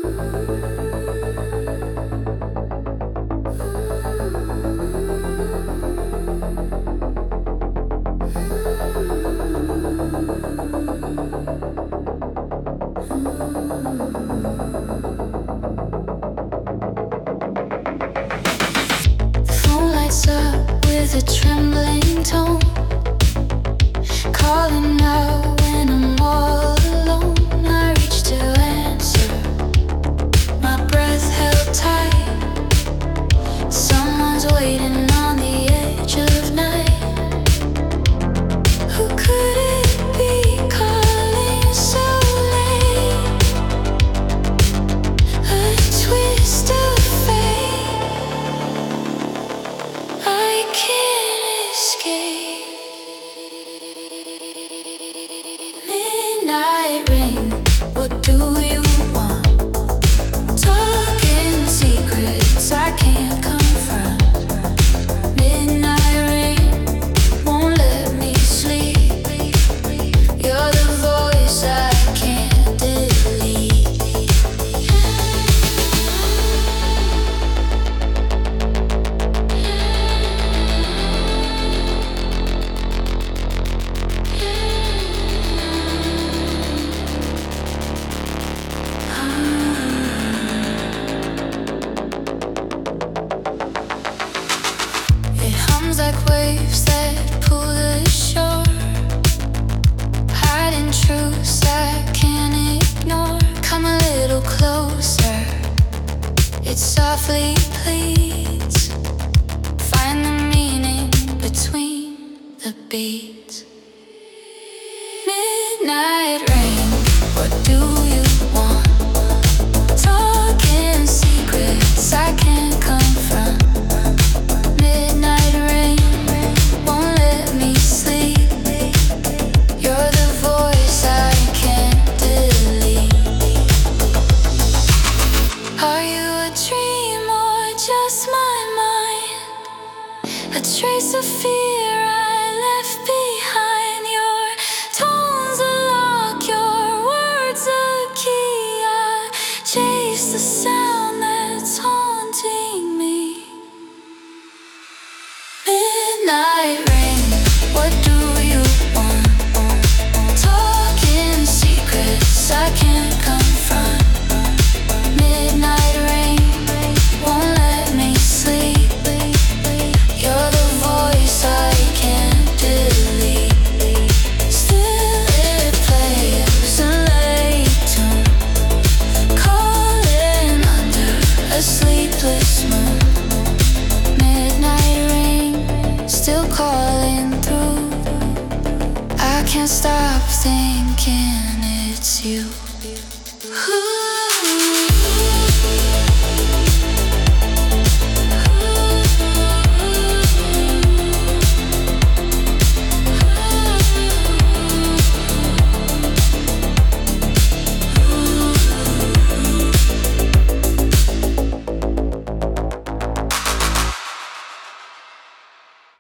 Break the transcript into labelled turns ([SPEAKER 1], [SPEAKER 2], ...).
[SPEAKER 1] With a trembling tone, calling out when I'm all alone. I reach to answer, my breath held tight. Someone's waiting on the edge of night. Who could it be calling so late? A twist of fate. I can't escape. Midnight rain, what do you want? Talking secrets I can't confront. Midnight rain won't let me sleep. You're the voice I can't delete. It hums like waves that pull the shore, hiding truths I can't ignore. Come a little closer, it softly pleads. Find the meaning between the beats. Midnight rain, what do you want? Talking secrets I can't confront. Midnight rain won't let me sleep. You're the voice I can't delete. Are you a dream or just my mind? A trace of fear I left behind. Your tones a lock, your words a key. I chase the sound that's haunting me. Midnight rain, what do you want? Talking secrets I can't confront. Midnight rain won't let me sleep. You're the voice I can't delete. Still it plays a late tune, calling under a sleepless moon. Midnight rain, still calling through. I can't stop thinking it's you. Ooh.